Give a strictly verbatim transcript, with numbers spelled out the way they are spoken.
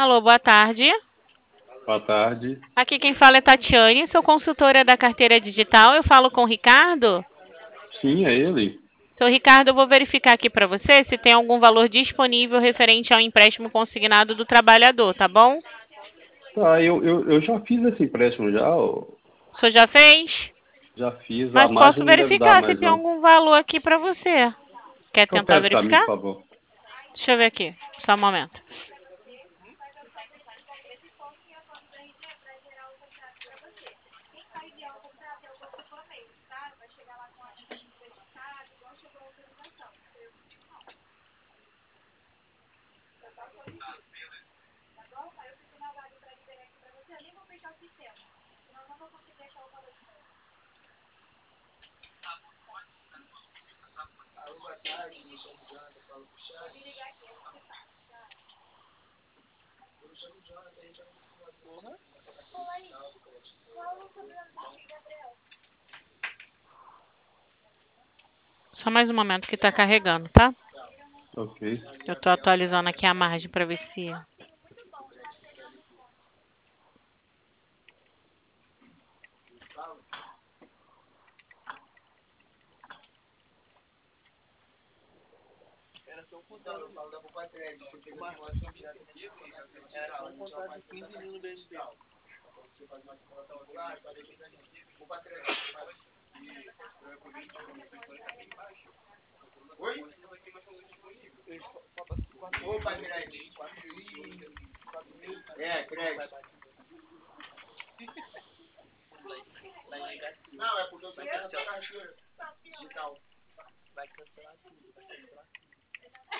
Alô, boa tarde. Boa tarde. Aqui quem fala é Tatiane, sou consultora da carteira digital. Eu falo com o Ricardo. Sim, é ele. Seu Ricardo, eu vou verificar aqui para você se tem algum valor disponível referente ao empréstimo consignado do trabalhador, tá bom? Tá, eu, eu, eu já fiz esse empréstimo já, ó. O senhor já fez? Já fiz, a Mas posso margem não deve dar verificar se mais tem não. algum valor aqui para você. Quer tentar Confere pra mim, verificar? por favor. Deixa eu ver aqui, só um momento. Só mais um momento que está carregando, tá? Ok. Eu estou atualizando aqui a margem para ver se... Opa, crédito. É, crédito. Não, é porque eu tô aqui na sua carteira digital. Vai cancelar tudo, vai cancelar tudo.